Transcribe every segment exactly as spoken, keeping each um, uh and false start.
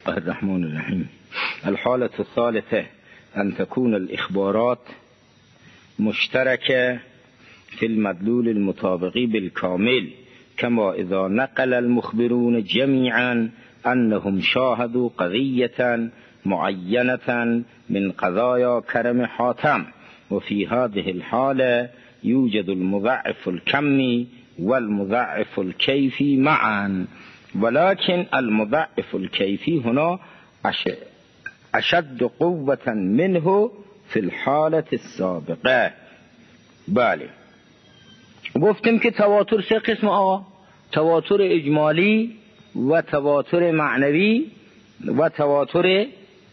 الرحمن الرحیم. الحالة الثالثة أن تكون الإخبارات مشتركة في المدلول المطابق بالكامل كما إذا نقل المخبرون جميعا أنهم شاهدوا قضية معينة من قضايا كرم حاتم، وفي هذه الحالة يوجد المضاعف الكمي والمضاعف الكيفي معا، ولكن المضاعف الكيفي هنا أشد قوة منه في الحالة السابقة. بله، گفتیم که تواتر سه قسم آقا: تواتر اجمالی و تواتر معنوی و تواتر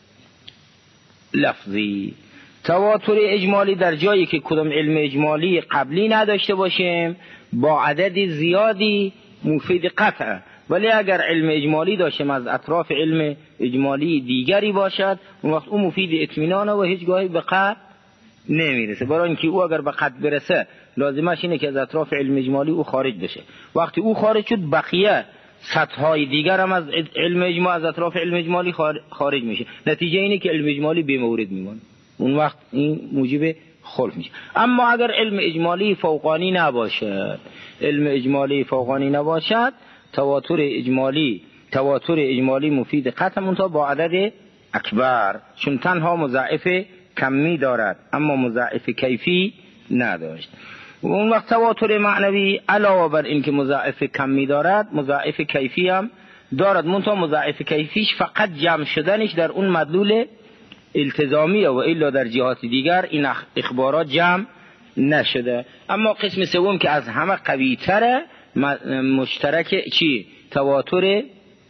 لفظی. تواتر اجمالی در جایی که کدام علم اجمالی قبلی نداشته باشیم با عدد زیادی مفید قطع، ولی اگر علم اجمالی داشتیم از اطراف علم اجمالی دیگری باشد، اون وقت اون مفید اطمینانه و هیچ گاهی به قطع نمیرسه. برای اینکه او اگر به قطع برسه لازمش اینه که از اطراف علم اجمالی او خارج بشه. وقتی او خارج شد بقیه سطح‌های دیگر هم از علم اجمالی از اطراف علم اجمالی خارج میشه. نتیجه اینه که علم اجمالی بی مورد میمونه. اون وقت این موجب خلف میشه. اما اگر علم اجمالی فوقانی نباشد، علم اجمالی فوقانی نباشد، تواتر اجمالی تواتر اجمالی مفید قطع منتها با عدد اکبر، چون تنها مضاعف کمی دارد اما مضاعف کیفی نداشت. و اون وقت تواتر معنوی علاوه بر این که مضاعف کمی دارد مضاعف کیفی هم دارد، منتها مضاعف کیفیش فقط جمع شدنش در اون مدلول التزامیه و الا در جهات دیگر این اخبارات جمع نشده. اما قسم سوم که از همه قوی تره مشترک چی؟ تواتر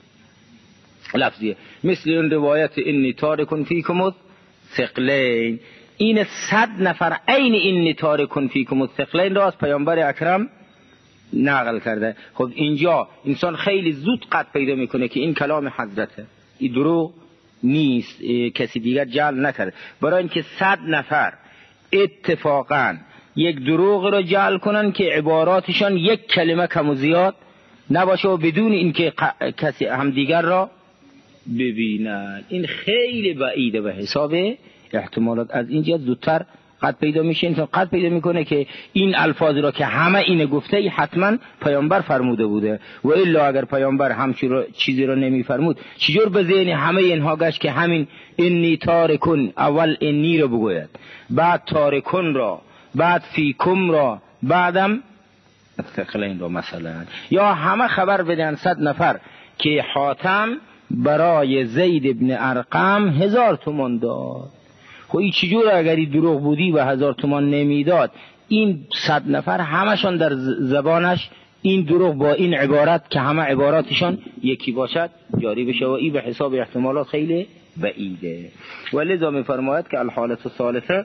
لفظیه، مثل این روایت انی تارکن فیکم الثقلین. این صد نفر عین این تارکن فیکم الثقلین را از پیامبر اکرم نقل کرده. خب اینجا انسان خیلی زود قطع پیدا میکنه که این کلام حضرته، این دروغ نیست، کسی دیگر جعل نکرده. برای اینکه صد نفر اتفاقا یک دروغ را جعل کنن که عباراتشان یک کلمه کم و زیاد نباشه و بدون اینکه کسی هم دیگر را ببینن، این خیلی بعیده به حساب احتمالات. از اینجا زودتر قد پیدا میشه، انسان قد پیدا میکنه که این الفاظ را که همه اینه گفته ای حتما پیامبر فرموده بوده، و الا اگر پیامبر همچین چیزی را نمیفرمود چجور به ذهن همه اینها گشت که همین انی تارکن اول انی را بگوید، بعد تارکن را، بعد فیکم را، بعدم الثقلین را مثلا. یا همه خبر بدن صد نفر که حاتم برای زید ابن ارقم هزار تومان داد. خب این چجور اگری دروغ بودی و هزار تومان نمیداد، این صد نفر همشان در زبانش این دروغ با این عبارت که همه عباراتشان یکی باشد جاری بشه، و این به حساب احتمالات خیلی بعیده. ولذا میفرماید که الحالت الثالثه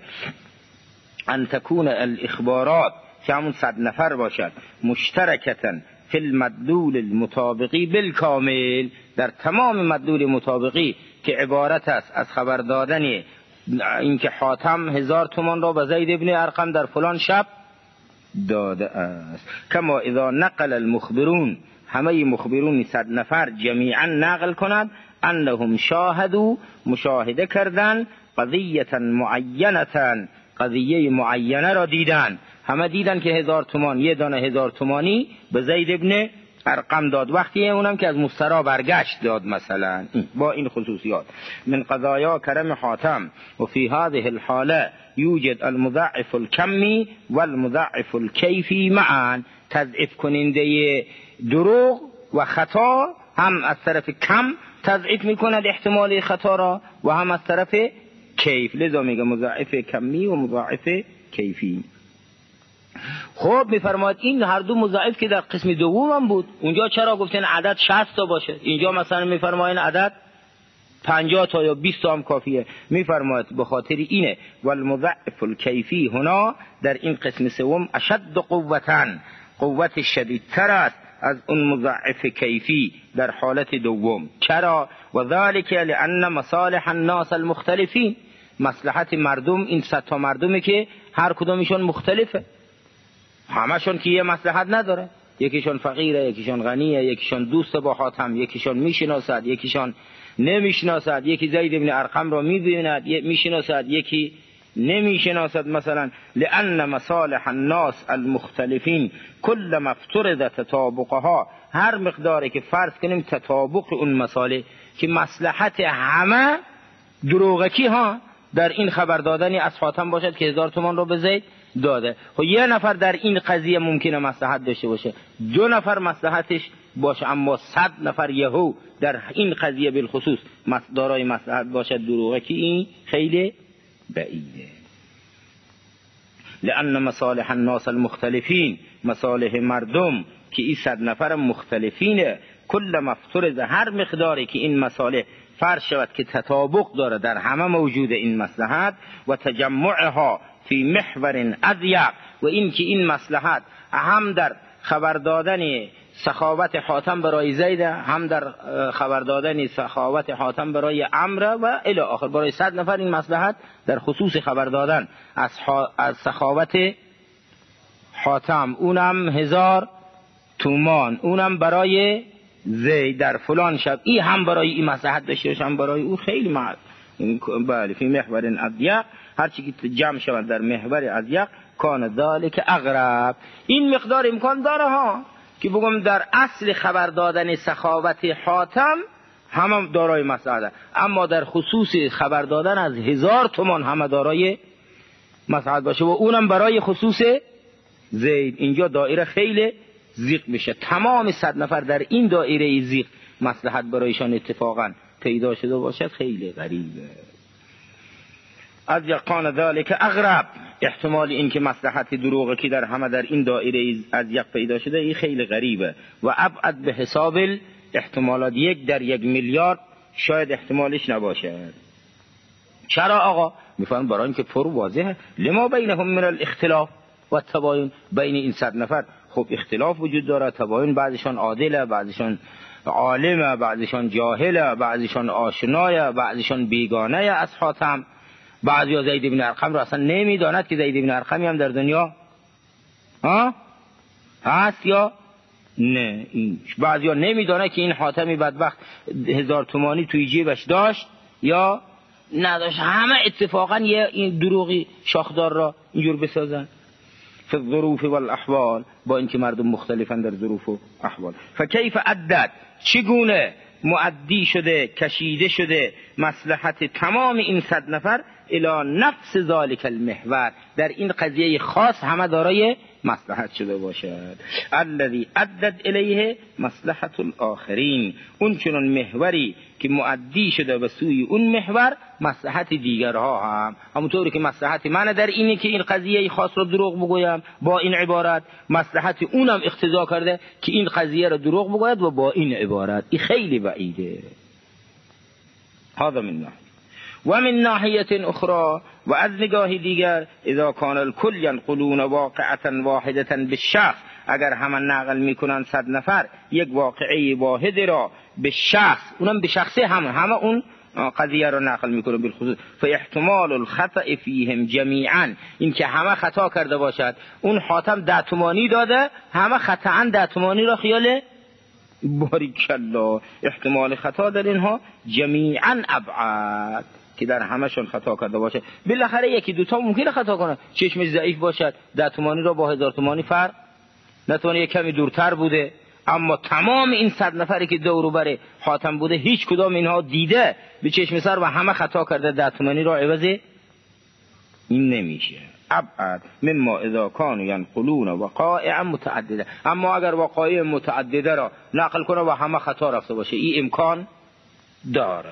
ان تكون الاخبارات که همون صد نفر باشد مشترکتا فی المدلول المطابقی بالکامل، در تمام مدلول مطابقی که عبارت است از خبر دادن اینکه حاتم هزار تومان را به زید ابن ارقم در فلان شب داده است. کما اذا نقل المخبرون، همه مخبرون صد نفر جمیعا نقل کنند انهم شاهدوا، مشاهده کردن، قضیه معینه، قضیه معینه را دیدن، همه دیدن که هزار تومان، یه دانه هزار تومانی به زید ابن ارقم داد، وقتی اونم که از مسترا برگشت داد مثلا با این خصوصیات. من قضایا کرم حاتم و فی هذه الحاله یوجد المضاعف الکمی والمضاعف الکیفی معا. تضعیف کننده دروغ و خطا هم از طرف کم تضعیف میکند احتمال خطا را و هم از طرف کیف، لذا میگه مضاعف کمی و مضاعف کیفی. خب میفرماید این هر دو مضاعف که در قسم دوم هم بود، اونجا چرا گفتن عدد شصت تا باشه، اینجا مثلا میفرماید عدد پنجاه تا یا بیست تا هم کافیه. میفرماید به خاطر اینه والمضاعف الکیفی هنا در این قسم سوم اشد قوتاً، قوت شدیدتر است از اون مضاعف کیفی در حالت دوم. چرا؟ و ذلك لان مصالح الناس المختلفین، مصلحت مردم، این صد تا مردمی که هر کدومشون مختلفه، همشون که یه مصلحت نداره، یکیشون فقیره، یکیشون غنیه، یکیشون دوست با حاتم، یکیشون میشناسد، یکیشون نمیشناسد، یکی زید بن ارقم را میبیند میشناسد، یکی نمیشناسد مثلا. لأن مصالح الناس المختلفین کل ما افترض تطابقها، هر مقداری که فرض کنیم تطابق اون مصالح که مصلحت همه دروغکی ها در این خبر دادنی از حاتم باشد که هزار تومان رو به زید داده. خب یه نفر در این قضیه ممکنه مصلحت داشته باشه، دو نفر مصلحتش باشه، اما صد نفر یهو در این قضیه بالخصوص دارای مصلحت باشد دروغکی، این خیلی بعیده. لأن مصالح الناس المختلفین، مصالح مردم که این صد نفر مختلفینه، کل مفترض هر مقداری که این مصالح فرض شود که تطابق داره در همه موجود این مصلحت، و تجمعها فی محور اضیق، و این که این مصلحت هم در خبر دادن سخاوت حاتم برای زید، هم در خبر دادن سخاوت حاتم برای عمرو و الی آخر، برای صد نفر این مصلحت در خصوص خبر دادن از, از سخاوت حاتم، اونم هزار تومان، اونم برای زید در فلان شب، این هم برای این مصلحت داشته باشه، هم برای او خیلی معد. بله فی محور اضیق، هر چی که جمع شود در محور اضیق کان ذلک اغرب. این مقدار امکان داره ها که بگم در اصل خبر دادن سخاوت حاتم همه دارای مصلحت، اما در خصوص خبر دادن از هزار تومان همه دارای مصلحت باشه و اونم برای خصوص زید. اینجا دایره خیلی ضیق میشه، تمام صد نفر در این دایره ضیق مصلحت برایشان اتفاقا پیدا شده باشد، خیلی غریبه. از یقان ذالک اغرب، احتمال این که مصلحت دروغی که در همه در این دایره از یک پیدا شده این خیلی غریبه. و ابعد به حساب احتمالات، یک در یک میلیارد شاید احتمالش نباشه. چرا آقا؟ میفهمن برای اینکه پر واضحه. لما بینهم من الاختلاف و تباین، بین این صد نفر خب اختلاف وجود داره، تباین، بعضیشان عادله، بعضیشان عالمه، بعضیشان جاهله، بعضیشان آشنایه، بعضیشان بیگانه از حاتم، بعضی ها زید بن ارقم را اصلا نمیداند که زید بن ارقمی هم در دنیا ها هست یا نه. این بعضی ها نمیداند که این حاتمی بدبخت هزار تومانی توی جیبش داشت یا نداشت. همه اتفاقا یه این دروغی شاخدار را اینجور بسازن. فی الظروف والاحوال، با اینکه مردم مختلفن در ظروف و احوال. فکیف عدد، چگونه مؤدی شده، کشیده شده مصلحت تمام این صد نفر الی نفس ذالک المحور، در این قضیه خاص همه دارای مصلحت شده باشد. الذی عدد الیه مصلحت الاخرین، اون چنون محوری که مؤدی شده به سوی اون محور مصلحت دیگرها هم، همونطوری که مصلحت من در اینه که این قضیه خاص رو دروغ بگویم با این عبارت، مصلحت اونم اقتضا کرده که این قضیه رو دروغ بگوید و با این عبارت. این خیلی بعیده. هذا من ناحیه. و من ناحیه اخرى، و از نگاه دیگر، اذا کان الکل ینقلون واقعه واحده بالشخص، اگر همه نقل میکنن صد نفر یک واقعه واحد را به شخص، اونم به شخصه همه همه اون قضیه را نقل میکنه بالخصوص، فاحتمال الخطأ فیهم جمیعا، این که همه خطا کرده باشد. اون حاتم ده تومانی داده، همه خطأ ده تومانی را خیال باریکالله، احتمال خطا در اینها جمیعا ابعد، که در همشون خطا کرده باشه. بالاخره یکی دوتا ممکنه خطا کنه، چشمش ضعیف باشد، ده تومانی را با هزار تومانی فرق نتونه، یک کمی دورتر بوده، اما تمام این صد نفری که دور و بر حاتم بوده هیچ کدام اینها دیده به چشم سر و همه خطا کرده، ده تومانی را عوض این نمیشه. ابعد مما اذا كانوا ينقلون وقائع متعدده، اما اگر وقایع متعدده را نقل کنه و همه خطا رفته باشه، این امکان داره.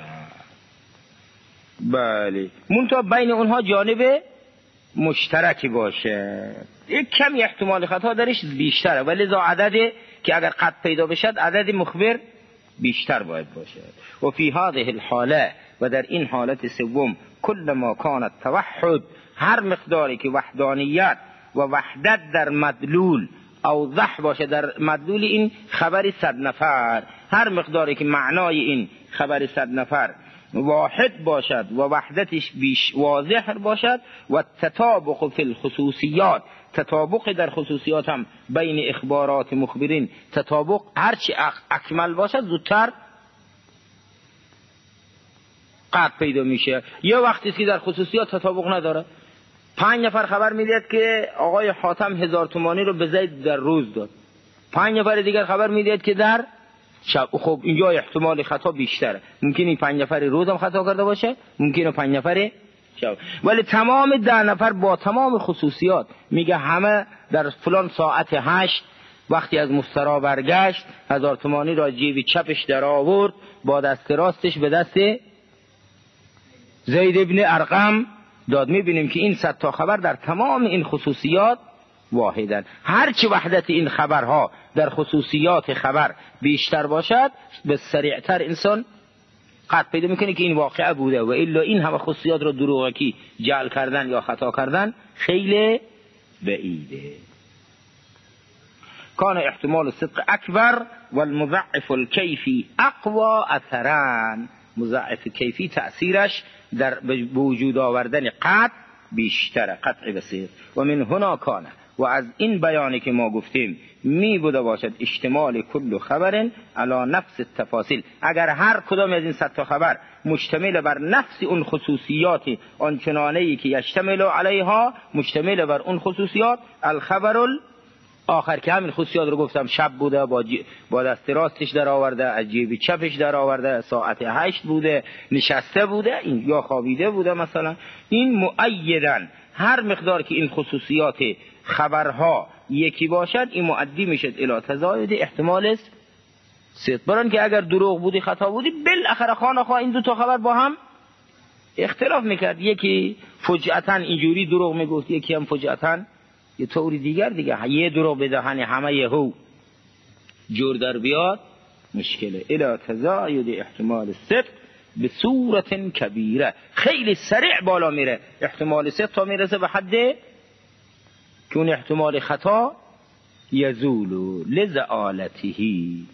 بله، منتها بین اونها جانب مشترکی باشه، یک کمی احتمال خطا درش بیشتره، ولی لذا عدد که اگر قد پیدا بشد عدد مخبر بیشتر باید باشد. و فی هذه الحاله، و در این حالت سوم، کل ما کان التوحد، هر مقداری که وحدانیت و وحدت در مدلول اوضح باشه، در مدلول این خبر صد نفر، هر مقداری که معنای این خبر صد نفر واحد باشد و وحدتش بیش واضح باشد، و تطابق فی الخصوصیات، تطابق در خصوصیات هم بین اخبارات مخبرین، تطابق هرچی اکمل باشد زودتر قطع پیدا میشه. یه وقتی که در خصوصیات تطابق نداره. پنج نفر خبر میدید که آقای حاتم هزار تومانی رو به زید در روز داد، پنج نفر دیگر خبر میدید که در شب. خب اینجا احتمال خطا بیشتره. ممکنه این پنج نفر روز هم خطا کرده باشه، ممکنه پنج نفر شب. ولی تمام ده نفر با تمام خصوصیات میگه همه در فلان ساعت هشت وقتی از مسترا برگشت هزار تومانی را جیب چپش در آورد، با دست راستش به دست زید ابن ارقم داد. میبینیم که این صد تا خبر در تمام این خصوصیات واحدن. هرچی وحدت این خبرها در خصوصیات خبر بیشتر باشد، به سریعتر انسان قطع پیدا میکنه که این واقعه بوده، و الا این همه خصوصیات رو دروغکی جعل کردن یا خطا کردن خیلی بعیده. کان احتمال صدق اکبر والمضعف الکیفی اقوا اثرا. مضاعف کیفی تأثیرش در وجود آوردن قطع بیشتره، قطع بسیط. و من هنا کانه، و از این بیانی که ما گفتیم می بوده باشد اشتمال کل خبر علی نفس التفاصیل. اگر هر کدام از این صد تا خبر مشتمل بر نفس اون خصوصیات آنچنانه‌ای که یشتمل علیها، مشتمل بر اون خصوصیات، الخبر آخر که همین خصوصیات رو گفتم، شب بوده با, جی... با دست راستش در آورده، از جیب چپش در آورده، ساعت هشت بوده، نشسته بوده، این یا خوابیده بوده مثلا، این مؤیدن هر مقدار که این خصوصیات خبرها یکی باشد، این مؤدی میشد الی تزاید احتمال صدق. بران که اگر دروغ بودی خطا بودی، بالاخره خانخواه این دو تا خبر با هم اختلاف میکرد. یکی فجأتاً اینجوری دروغ میگفت، یکی هم فجأتاً یه طوری دیگر دیگه. یه دروغ به دهن همه یهو جور در بیاد مشکله. الی تزاید احتمال صدق به صورت کبیره، خیلی سریع بالا میره احتمال صدق تا میرسه به حد که اون احتمال خطا یزول لزعالته.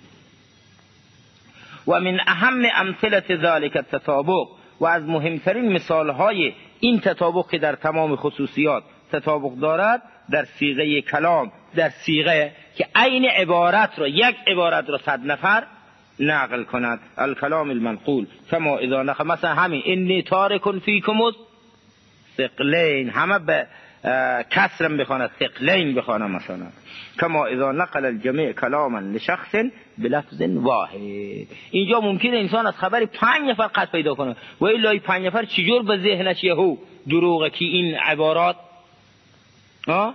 و من اهم امثله ذلك التطابق، و از مهمترین مثالهای این تطابق که در تمام خصوصیات تطابق دارد، در صیغه کلام، در صیغه که عین عبارت را، یک عبارت را صد نفر نقل کند. الکلام المنقول کما اذا نقل، مثلا همین انی تارک فیکم ثقلین، همه به کسرم بخواند، ثقلین بخواند مثلا. کما اذا نقل الجميع کلاما لشخص بلفظ واحد. اینجا ممکنه انسان از خبر پنج نفر قطع پیدا کنه، و الا این پنج نفر چجور به ذهنش یهو دروغه که این عبارات ها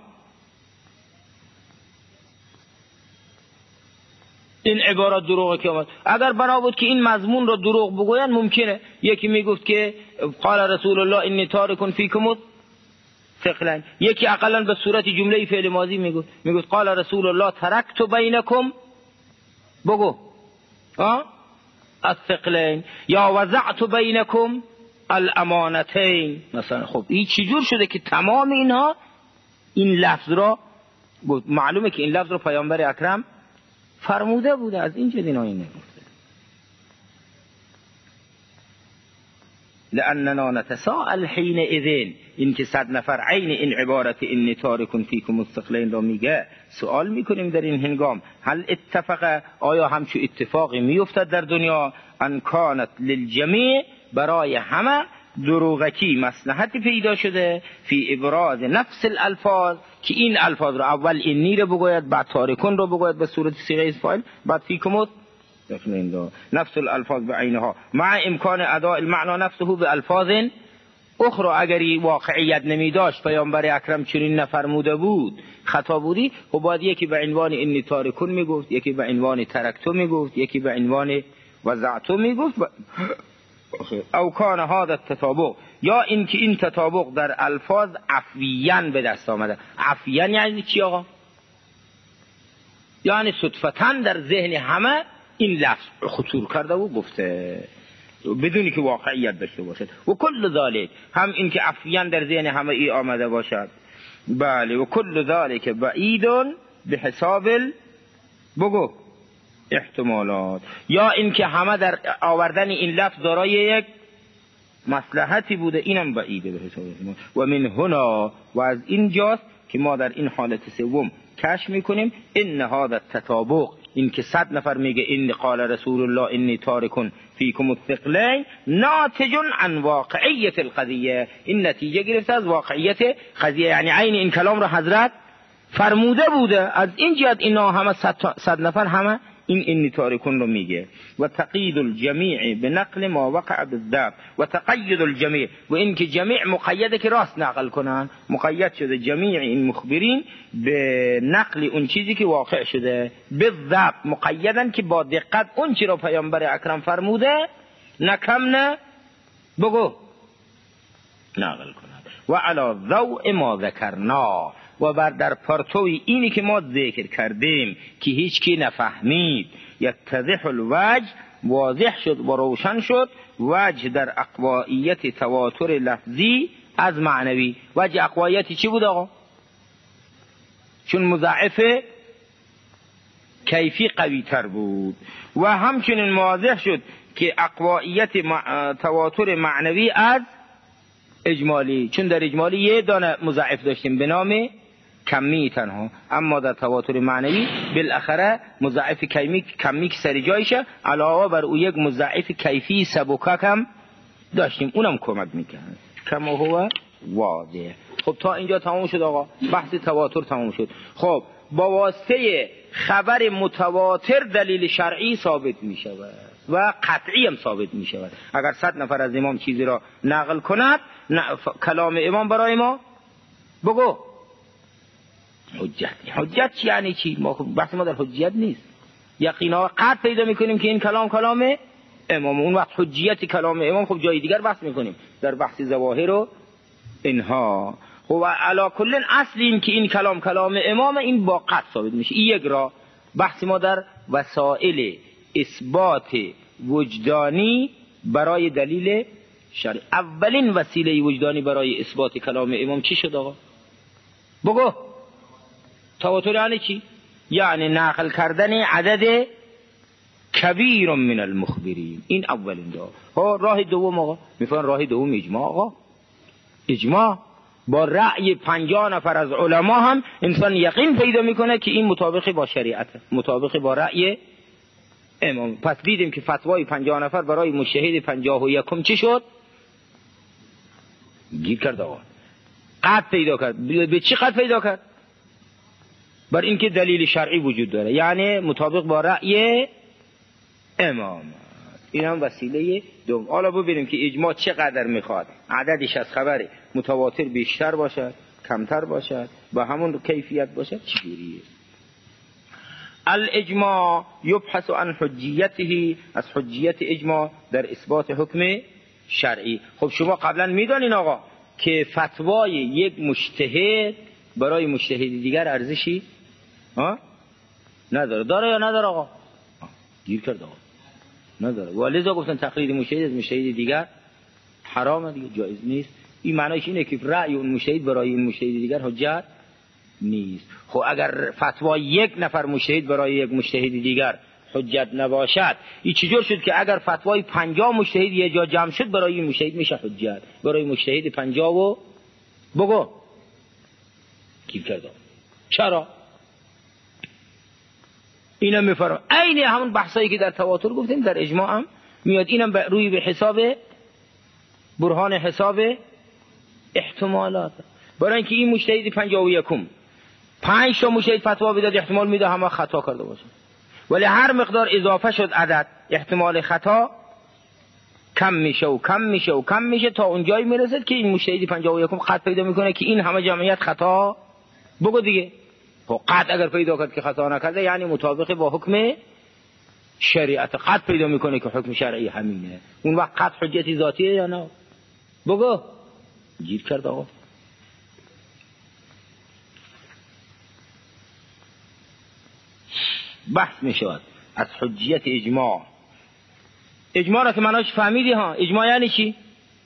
این عبارات دروغه که آمد. اگر بنا بود که این مضمون را دروغ بگوین، ممکنه یکی میگفت که قال رسول الله انی تارک فیکم ثقلین، یکی اقلا به صورت جمله فعل ماضی میگفت میگفت قال رسول الله ترکت بینکم بگو ها الثقلین، یا وزعت بینکم الامانتین مثلا. خب این چجور شده که تمام اینها این لفظ را گفت؟ معلومه که این لفظ را پیامبر اکرم فرموده بوده، از این جدین های نگفته. لأننا نتساءل حين اذن، این که صد نفر عین این عبارت انی تارک فیکم الثقلین را میگه، سوال میکنیم در این هنگام هل اتفق، آیا همچو اتفاقی میافتد در دنیا، ان کانت للجمیع، برای همه دروغکی مصلحتی پیدا شده، فی ابراز نفس الالفاظ، که این الفاظ رو اول اینی رو بگوید، بعد تارکون رو بگوید به صورت صیغه فاعل، بعد فیکم نفس الالفاظ بعینها مع امکان اداء المعنى نفسه به الفاظ اخرى. اگری واقعیت نمی داشت پیامبر اکرم چنین نفرموده بود، خطا بودی، و باید یکی به عنوان انی تارکون میگفت، یکی به عنوان ترکتو میگفت، یکی به عنوان وزعتو میگفت. او کان هذا التطابق، یا اینکه این تطابق در الفاظ عفویان به دست آمده. عفویان یعنی چی آقا؟ یعنی صدفتاً در ذهن همه این لفظ خطور کرده و گفته بدونی که واقعیت داشته باشد. و کل ذالک، هم این که عفویان در ذهن همه ای آمده باشد. بله، و کل ذالک بعید به حساب بگو احتمالات، یا اینکه همه در آوردن این لفظ دارای یک مصلحتی بوده، اینم بعیده به حساب احتمال. و من هنا، و از اینجاست که ما در این حالت سوم کشف میکنیم ان هذا التطابق، این که صد نفر میگه این قال رسول الله انی تارکون فیکم الثقلین ناتج عن واقعیت القضیه، این نتیجه گرفته از واقعیت قضیه، یعنی عین این کلام رو حضرت فرموده بوده. از این جهت اینا همه صد نفر همه این انی تارکون رو میگه. و تقیید الجمیع به نقل ما وقع بالذات و تقید الجمیع، و این که جمیع مقیده که راست نقل کنن، مقید شده جمیع این مخبرین به نقل اون چیزی که واقع شده، بالذات مقیدن که با دقت اون چی رو پیامبر اکرم فرموده نه کم نه بگو نقل کنن. و علی ضوء ما ذکرنا، و بر در پرتوی اینی که ما ذکر کردیم که هیچ کی نفهمید، یتضح الوجه واضح شد و روشن شد وجه در اقوائیت تواتر لفظی از معنوی. وجه اقوائیتی چی بود آقا؟ چون مضاعف کیفی قوی تر بود. و همچنین واضح شد که اقوائیت مع... تواتر معنوی از اجمالی، چون در اجمالی یه دانه مضاعف داشتیم به نام کمی تنها، اما در تواتر معنوی بالاخره مضاعف کمی کمی که سر جایشه علاوه بر او یک مضاعف کیفی سبکک هم داشتیم، اونم کمک میکنه کما هو واضح. خب تا اینجا تمام شد آقا، بحث تواتر تمام شد. خب با واسطه خبر متواتر دلیل شرعی ثابت میشود و قطعی هم ثابت میشود. اگر صد نفر از امام چیزی را نقل کند، کلام امام برای ما بگو حجت. حجت یعنی چی؟ ما بحث ما در حجت نیست، یقینا قطع پیدا میکنیم که این کلام کلام امام. اون وقت حجیت کلام امام خب جای دیگر بحث میکنیم، در بحث ظواهر و اینها. خب علا کل اصل این که این کلام کلام امام، این با قطع ثابت میشه. این یک را بحث ما در وسائل اثبات وجدانی برای دلیل شرعی. اولین وسیله وجدانی برای اثبات کلام امام چی شد آقا؟ بگو. تواتر یعنی چی؟ یعنی نقل کردن عدد کبیر من المخبرین. این اولین راه. ها راه دوم آقا میفهمن، راه دوم اجماع آقا. اجماع با رأی پنجاه نفر از علما هم انسان یقین پیدا میکنه که این مطابق با شریعت، مطابق با رأی امام. پس دیدیم که فتوای پنجاه نفر برای مجتهد پنجاه و یکم چی شد؟ گیر کرد آقا، قطع پیدا کرد. به چی قطع پیدا کرد؟ بر اینکه دلیل شرعی وجود داره، یعنی مطابق با رأی امام. این هم وسیله دوم. حالا ببینیم که اجماع چقدر میخواد عددش از خبر متواتر بیشتر باشد کمتر باشد و همون کیفیت باشد چجوریه. الاجماع یبحث عن حجیته، از حجیت اجماع در اثبات حکم شرعی. خب شما قبلا میدانین آقا که فتوای یک مجتهد برای مجتهد دیگر ارزشی ها نداره. داره یا نداره آقا؟ گیر کرد آقا، نداره. ولذا گفتن تقلید مجتهد از مجتهد دیگر حرامه دیگه، جایز نیست. این معنیش اینه که رأی اون مجتهد برای این مجتهد دیگر حجت نیست. خب اگر فتوای یک نفر مجتهد برای یک مجتهد دیگر حجت نباشد، این چجور شد که اگر فتوای پنجاه مجتهد یه جا جمع شد برای این مجتهد میشه حجت، برای مجتهد پنجاه و بگو گیر کرد؟ چرا؟ اینا میفرم عین همون بحثایی که در تواتر گفتیم در اجماع هم میاد. اینم روی به حساب برهان حساب احتمالات، برای اینکه این مجتهد پنجاه و یکم پنج تا مجتهد فتوا بداد احتمال میده همه خطا کرده باشه، ولی هر مقدار اضافه شد عدد احتمال خطا کم میشه و کم میشه و کم میشه تا اونجایی میرسد که این مجتهد پنجاه و یکم قطع پیدا میکنه که این همه جمعیت خطا بگو دیگه. خب قطع اگر پیدا کرد که خطا نکرده یعنی مطابق با حکم شریعت، قطع پیدا میکنه که حکم شرعی همینه. اون وقت قطع حجتی ذاتیه یا نه؟ بگو. گیر کرد آقا. بحث میشود از حجیت اجماع. اجماع را که معناش فهمیدی ها؟ اجماع یعنی چی؟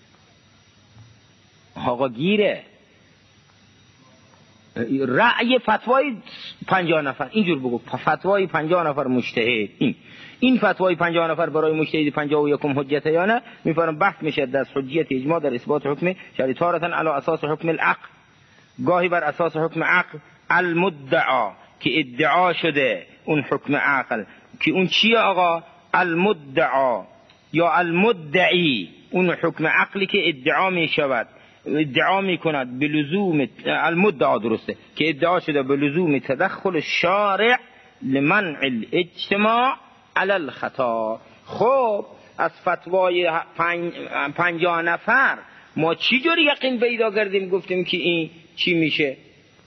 آقا گیره رأی فتوای پنجاه نفر، اینجور بگو فتوای پنجاه نفر مجتهد، این این فتوای پنجاه نفر برای مجتهد پنجاه و یکم حجت یا نه. میفرم بحث میشه در حجیت اجماع در اثبات حکم شرعی، تارة علی اساس حکم العقل، گاهی بر اساس حکم عقل المدعا که ادعا شده اون حکم عقل که اون چیه آقا؟ المدعا یا المدعی، اون حکم عقلی که ادعا می شود، ادعا می کند به لزوم المدعا، درسته، که ادعا شده به لزوم تدخل شارع لمنع الاجتماع علی الخطا. خب از فتوای پنج پنجاه نفر ما چی جوری یقین پیدا کردیم گفتیم که این چی میشه؟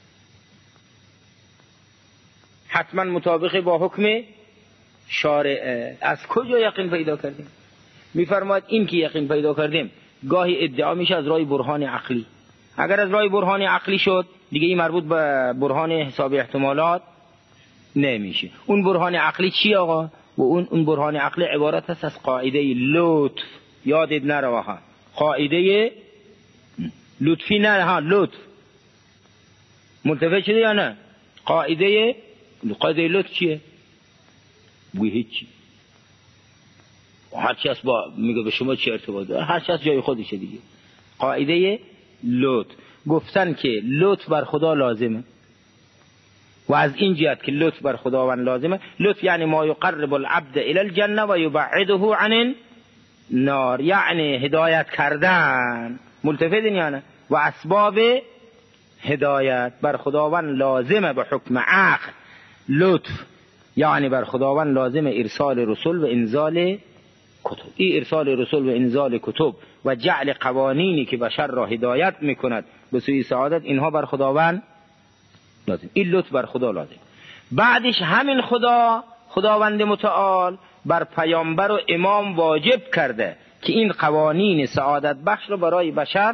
حتما مطابق با حکم شارع. از کجا یقین پیدا کردیم؟ میفرماید این که یقین پیدا کردیم گاهی ادعا میشه از راه برهان عقلی. اگر از راه برهان عقلی شد دیگه این مربوط به برهان حساب احتمالات نمیشه. اون برهان عقلی چی آقا؟ و اون اون برهان عقلی عبارت است از قاعده لطف. یادت نره ها، قاعده لطفی نه، ها لطف. منتفع شده یا نه؟ قاعده قاعده لطف چیه؟ بوی هیچی. هر چی از با میگه به شما چه ارتباط داره؟ هر چی از جای خودشه دیگه. قاعده لطف گفتن که لطف بر خدا لازمه و از این جهت که لطف بر خداوند لازمه. لطف یعنی ما یقرب العبد الی الجنه و یبعده عن النار، یعنی هدایت کردن. ملتفتین یعنی و اسباب هدایت بر خداوند لازمه به حکم عقل. لطف یعنی بر خداوند لازمه ارسال رسول و انزال کتب. این ارسال رسول و انزال کتب و جعل قوانینی که بشر را هدایت میکند به سوی سعادت، اینها بر خداوند لازم. این لطف بر خدا لازم. بعدش همین خدا خداوند متعال بر پیامبر و امام واجب کرده که این قوانین سعادت بخش رو برای بشر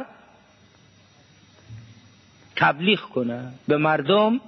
تبلیغ کنه، به مردم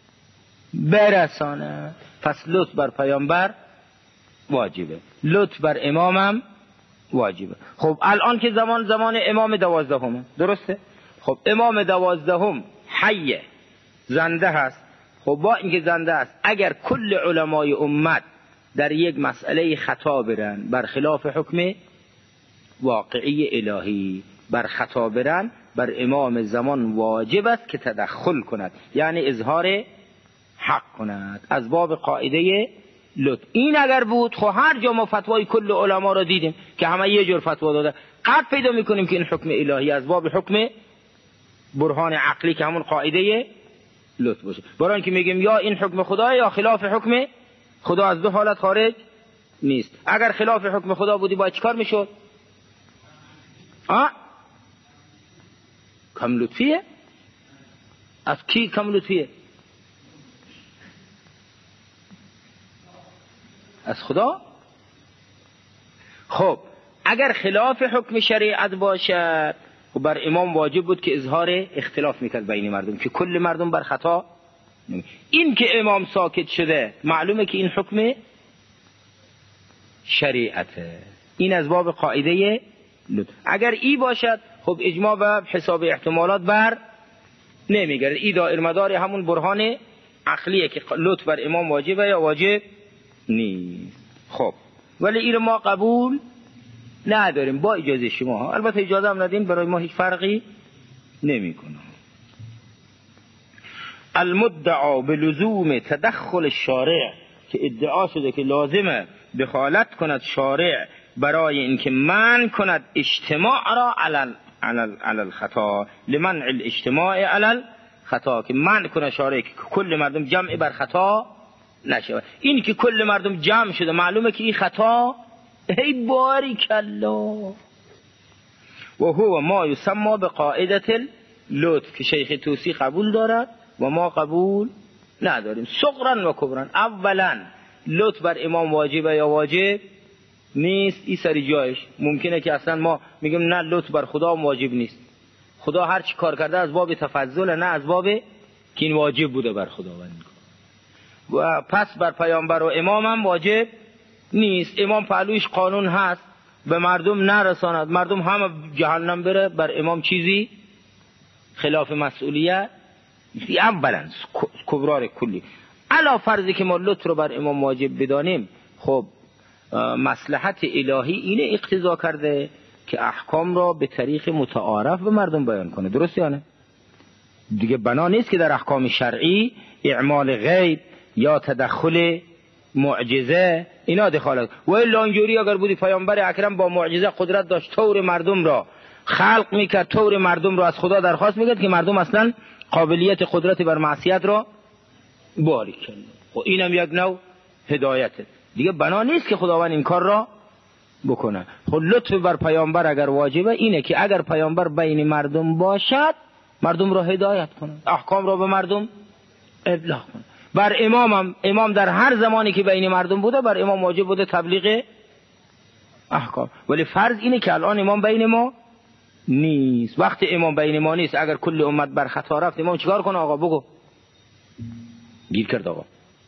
برسانه. پس لطف بر پیامبر واجبه، لطف بر امامم واجبه. خب الان که زمان زمان امام دوازدهم، درسته؟ خب امام دوازدهم حیه، زنده هست. خب با اینکه زنده است، اگر کل علمای امت در یک مسئله خطا برن، بر خلاف حکم واقعی الهی بر خطا برن، بر امام زمان واجب است که تدخل کند، یعنی اظهار حق کند از باب قاعده لطف. این اگر بود خب هر جا ما فتوای کل علما را دیدیم که همه یه جور فتوا داده، قطع پیدا میکنیم که این حکم الهی از باب حکم برهان عقلی که همون قاعده لطف باشه. برای اینکه میگیم یا این حکم خدا یا خلاف حکم خدا، از دو حالت خارج نیست. اگر خلاف حکم خدا بودی باید چیکار میشد؟ آ کم لطفیه؟ از کی کم لطفیه؟ از خدا. خب اگر خلاف حکم شریعت باشد و بر امام واجب بود که اظهار اختلاف میکرد بین مردم، که کل مردم بر خطا. این که امام ساکت شده معلومه که این حکم شریعته. این از باب قاعده لطف. اگر ای باشد خب اجماع و حساب احتمالات بر نمیگرد. ای دائر مدار همون برهان عقلیه که لطف بر امام واجبه یا واجب نیست. خب ولی این ما قبول نداریم با اجازه شما. البته اجازه هم ندیم برای ما هیچ فرقی نمی کنه. المدعا بلزوم تدخل الشارع، که ادعا شده که لازمه دخالت کند شارع برای اینکه منع کند اجتماع را علی علی الخطا، لمنع الاجتماع علی الخطا، که منع کنه شارع که کل مردم جمع بر خطا نشود. این که کل مردم جمع شده معلومه که این خطا. ای باریکالله. و هو ما یسمى بقاعده اللطف، که شیخ توسی قبول دارد و ما قبول نداریم. صغرا و کبرا. اولا لطف بر امام واجبه یا واجب نیست. این سری جایش ممکنه که اصلا ما میگیم نه لطف بر خدا واجب نیست، خدا هر چی کار کرده از باب تفضل، نه از باب که این واجب بوده بر خداوند. و پس بر پیامبر و امام هم واجب نیست. امام پهلویش قانون هست به مردم نرساند، مردم همه جهنم بره، بر امام چیزی خلاف مسئولیت. اولا کبرار کلی. علا فرضی که ما لطف رو بر امام واجب بدانیم، خب مصلحت الهی اینه اقتضا کرده که احکام را به طریق متعارف به مردم بیان کنه، درست یا نه؟ دیگه بنا نیست که در احکام شرعی اعمال غیب یا تدخل معجزه اینا دخالت. و الا اینجوری اگر بودی پیامبر اکرم با معجزه قدرت داشت طور مردم را خلق میکرد، طور مردم را از خدا درخواست میکرد که مردم اصلا قابلیت قدرت بر معصیت را باریک کنه. خب اینم یک نوع هدایته دیگه. بنا نیست که خداوند این کار را بکنه. خب لطف بر پیامبر اگر واجبه اینه که اگر پیامبر بین مردم باشد مردم را هدایت کنه، احکام را به مردم ابلاغ کنه. بر امام هم، امام در هر زمانی که بین مردم بوده بر امام واجب بوده تبلیغ احکام. ولی فرض اینه که الان امام بین ما نیست. وقتی امام بین ما نیست اگر کل امت بر خطا رفت امام چیکار کنه؟ آقا بگو. گیر کرد آقا.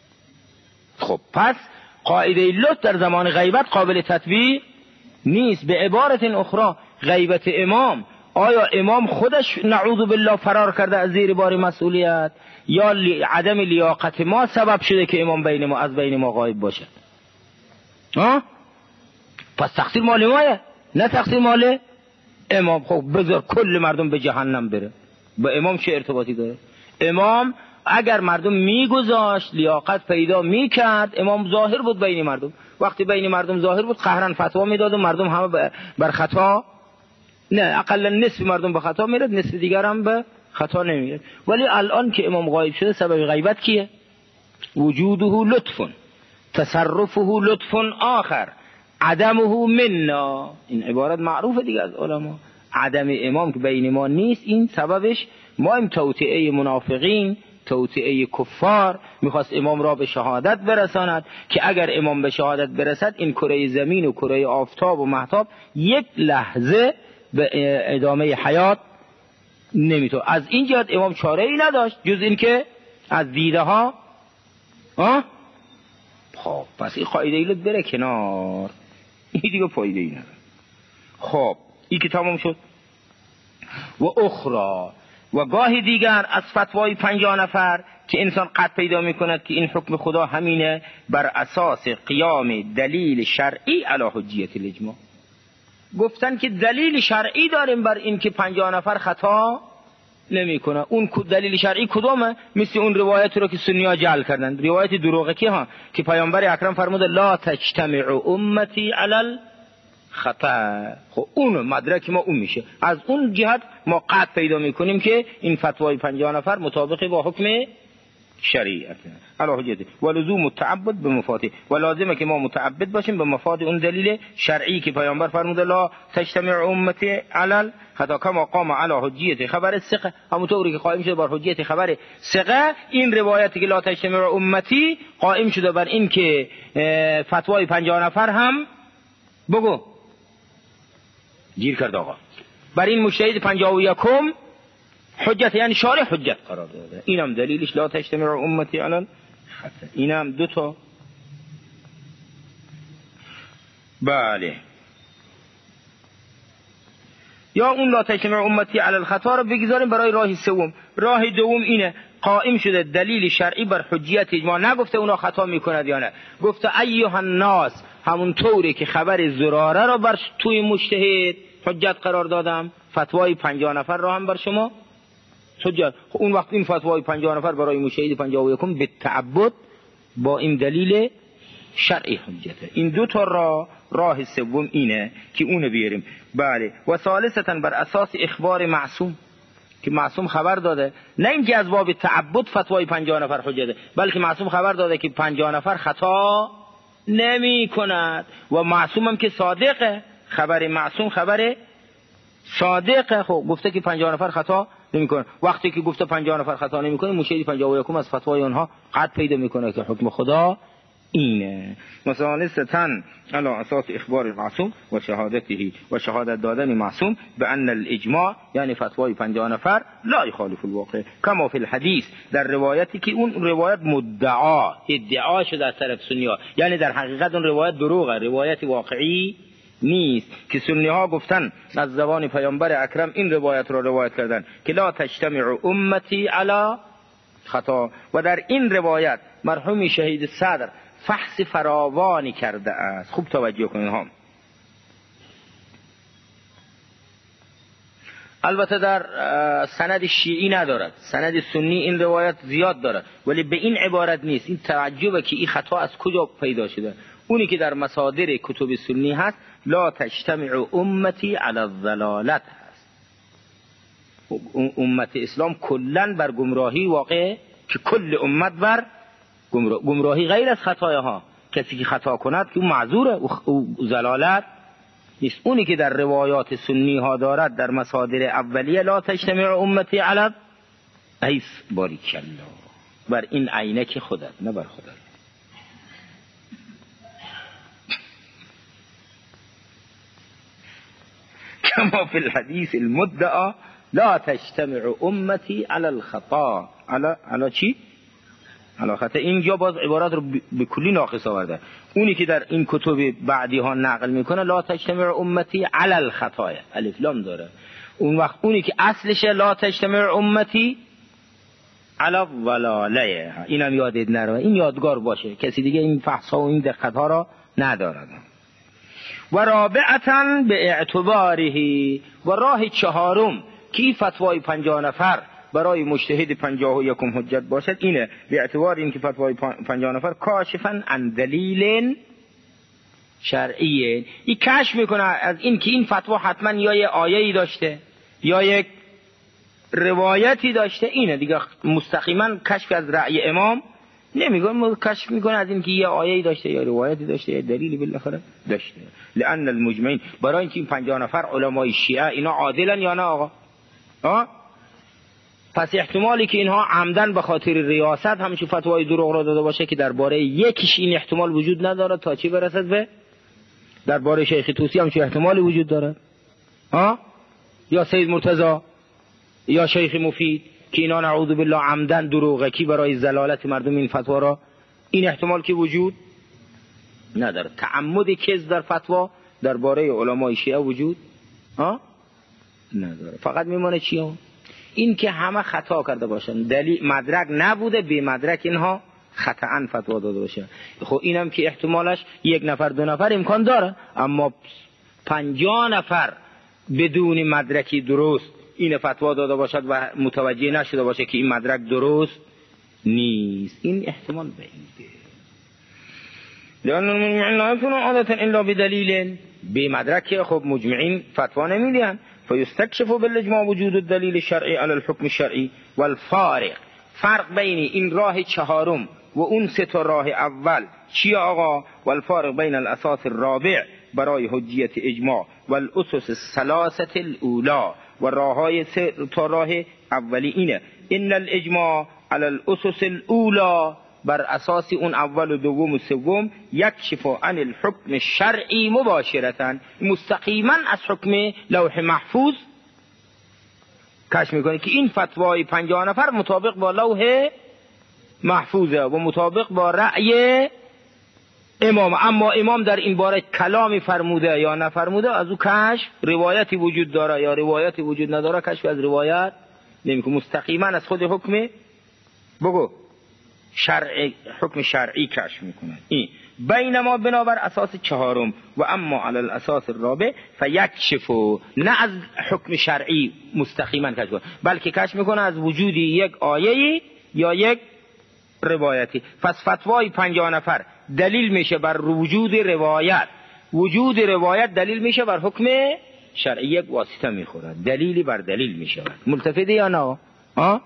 خب پس قاعده لطف در زمان غیبت قابل تطبیق نیست. به عبارت اخرى غیبت امام، آیا امام خودش نعوذ بالله فرار کرده از زیر بار مسئولیت یا لی عدم لیاقت ما سبب شده که امام بین ما از بین ما غایب باشد؟ ها؟ پس تقصیر مال ماه، نه تقصیر مال امام. خب بذار کل مردم به جهنم بره، با امام چه ارتباطی داره؟ امام اگر مردم میگذاشت لیاقت پیدا میکرد، امام ظاهر بود بین مردم. وقتی بین مردم ظاهر بود قهرن فتوا میداد و مردم همه بر خطا، نه اقلا نصف مردم به خطا میرد، نصف دیگر هم به خطا نمیرد. ولی الان که امام غایب شده سبب غیبت کیه؟ وجوده لطف، تصرفه لطف آخر، عدمه منا. این عبارت معروفه دیگه از علما. عدم امام که بین ما نیست این سببش ما این توطئه منافقین، توطئه کفار میخواست امام را به شهادت برساند که اگر امام به شهادت برسد این کره زمین و کره آفتاب و مهتاب یک لحظه به ادامه حیات نمیتونه. از این جهت امام چاره ای نداشت جز این که از دیده ها ها خب پس این قاعده ایلت بره کنار، این دیگه فایده ای نداره. خب این که تمام شد. و اخرى، و گاهی دیگر از فتوای پنجاه نفر که انسان قد پیدا میکند که این حکم خدا همینه بر اساس قیام دلیل شرعی علی حجیت الاجماع. گفتن که دلیل شرعی داریم بر این که پنجاه نفر خطا نمی کنه. اون دلیل شرعی کدومه؟ مثل اون روایت رو که سنی‌ها جعل کردن، روایت دروغه که ها که پیامبر اکرم فرموده لا تجتمع امتی علی الخطا. خب اون مدرک ما اون میشه. از اون جهت ما قطع پیدا میکنیم که این فتوای پنجاه نفر مطابق با حکم شریعت علی حجت و لزوم التعبد به مفاده، و لازمه که ما متعبد باشیم به مفاد اون دلیل شرعی که پیامبر فرموده لا تجتمع امتی علی خطا کما قام علی حجیت خبر ثقه. همونطوری که قائم شده بر حجیت خبر ثقه، این روایتی که لا تجتمع امتی قائم شده بر این که فتوای پنجاه نفر هم بگو گیر کرد آقا بر این مجتهد پنجاه و یکم حجت، یعنی شارع حجت قرار داده. اینم دلیلش لا تجتمع امتی علی الخطا. اینم دو تا. بله. یا اون لا تجتمع امتی علی الخطا رو بگذاریم برای راه سوم. راه دوم اینه قائم شده دلیل شرعی بر حجیت اجماع. نگفته اونا خطا میکند یا نه، گفته ایها الناس، همون طوری که خبر زراره رو بر توی مجتهد حجت قرار دادم، فتوای پنجاه نفر رو هم بر شما حجت. خب اون وقت این فتوای پنجاه نفر برای مجتهد پنجاه و یکم به تعبد با این دلیل شرعی حجته. این دو تا را راه سوم اینه که اونو بیاریم. بله. و ثالثاً بر اساس اخبار معصوم که معصوم خبر داده، نه اینکه از باب تعبد فتوای پنجاه نفر حجته، بلکه معصوم خبر داده که پنجاه نفر خطا نمی کند و معصوم هم که صادقه، خبر معصوم خبر صادقه. خب گفته که پنجاه نفر خطا نمی کنه. وقتی که گفته پنجاه نفر خطا نمی کنه، مجتهد پنجاه و یکم از فتوای اونها قطع پیدا میکنه که حکم خدا اینه. مثلا ستن علی اساس اخبار معصوم و شهادته و شهادت دادن معصوم به ان الاجماع، یعنی فتوای پنجاه نفر لا یخالف الواقع کما فی الحدیث، در روایتی که اون روایت مدعا ادعا شده از طرف سنی‌ها، یعنی در حقیقت اون روایت دروغه، روایت واقعی نیست که سنی ها گفتن از زبان پیامبر اکرم این روایت را روایت کردن که لا تجتمع امتی علی خطا. و در این روایت مرحوم شهید صدر فحص فراوانی کرده است. خوب توجه کنید ها. البته در سند شیعی ندارد، سند سنی این روایت زیاد دارد، ولی به این عبارت نیست. این تعجبه که این خطا از کجا پیدا شده. اونی که در مصادر کتب سنی هست لا تجتمع امتی علی الضلالت هست. امت اسلام کلن بر گمراهی واقع، که کل امت بر گمراهی غیر از خطاها. کسی که خطا کند که معذوره، او ضلالت نیست. اونی که در روایات سنی ها دارد در مصادر اولیه لا تجتمع امتی علی ایس باریک الله، بر این عینک خودت نه بر خودت. کما فی الحدیث المدعا لا تجتمع امتی علی الخطا. علی علی چی؟ علی خطا. اینجا باز عبارات رو به کلی ناقص آورده. اونی که در این کتب بعدی ها نقل میکنه لا تجتمع امتی علی الخطا، الف لام داره. اون وقت اونی که اصلش لا تجتمع امتی علی الضلاله، اینم یادت نره، این یادگار باشه، کسی دیگه این فحص ها و این دقت ها را ندارد. و رابعتاً به اعتباره، و راه چهارم که این فتوای پنجاه نفر برای مجتهد پنجاه و یکم حجت باشد اینه، به اعتبار این که فتوای پنجاه نفر کاشفاً عن دلیل شرعیه، این کشف میکنه از این که این فتوا حتما یا یک آیه‌ای داشته یا یک روایتی داشته. اینه دیگه مستقیما کشف از رأی امام نمیگه، کشف میکنه از این که یه آیه‌ای داشته یا روایتی داشته یا دلیلی بالاخره داشته. لأن المجمعین، برای اینکه این پنجاه نفر علمای شیعه اینا عادلن یا نه آقا؟ ها؟ پس احتمالی که اینها عمدن به خاطر ریاست همچون فتوای دروغ را داده باشه که درباره یکیش این احتمال وجود نداره تا چی برسد به درباره شیخ طوسی همچون احتمالی وجود داره، ها؟ یا سید مرتضی یا شیخ مفید که اینا نعوذ بالله عمدن دروغه کی برای زلالت مردم این فتوا را، این احتمال که وجود نداره. تعمد کذب در فتوا درباره علمای شیعه وجود ها نداره. فقط میمونه چی؟ این که همه خطا کرده باشن، دلیل مدرک نبوده، بی مدرک اینها خطأن فتوا داده باشه. خب اینم که احتمالش یک نفر دو نفر امکان داره، اما پنجاه نفر بدون مدرکی درست این فتوا داده باشد و متوجه نشده باشه که این مدرک درست نیست، این احتمال بعیده. لأن المجمعین لا يكونون عادة الا بدلیل، بی مدرک خب مجمعین فتوا نمیدن. فیستکشف بالاجماع وجود الدلیل الشرعی علی الحکم الشرعی والفارق. فرق بین این راه چهارم و اون سه تا راه اول چیه آقا؟ والفارق بین الاساس الرابع برای حجیت اجماع والاسس الثلاثه الاولى، و راههای سه تا راه اولی اینه. ان الاجماع علی الاسس الاولى، بر اساس اون اول و دوم و سوم، یکشف عن الحکم الشرعی مباشرتا، مستقیما از حکم لوح محفوظ کشف میکنه که این فتوای پنجاه نفر مطابق با لوح محفوظه و مطابق با رأی امام. اما امام در این باره کلامی فرموده یا نفرموده، از او کشف روایتی وجود داره یا روایتی وجود نداره، کشف از روایت نمیکنه، مستقیما از خود حکم بگو شرعی، حکم شرعی کشف میکنه. این بینما بنابر اساس چهارم و اما علی الاساس الرابع فیکشف، نه از حکم شرعی مستقیما کشف کنه، بلکه کشف میکنه از وجودی یک آیه‌ای یا یک روایتی. پس فتوای پنجاه نفر دلیل میشه بر وجود روایت، وجود روایت دلیل میشه بر حکم شرعی، یک واسطه میخوره، دلیلی بر دلیل میشه. ملتفته یا نه؟ ها؟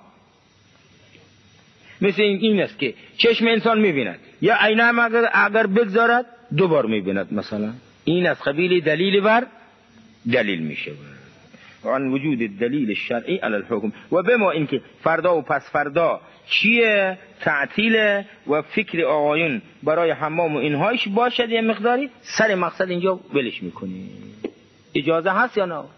مثل این, این است که چشم انسان میبیند، یا عینه هم اگر, اگر بگذارد دوبار میبیند، مثلا این از قبیل دلیل بر دلیل میشه. عن وجود الدلیل الشرعی علی الحکم. و بما اینکه فردا و پس فردا چیه؟ تعطیل و فکر آقایون برای حمام و اینهایش باشد یه مقداری، سر مقصد اینجا ولش میکنی. اجازه هست یا نه؟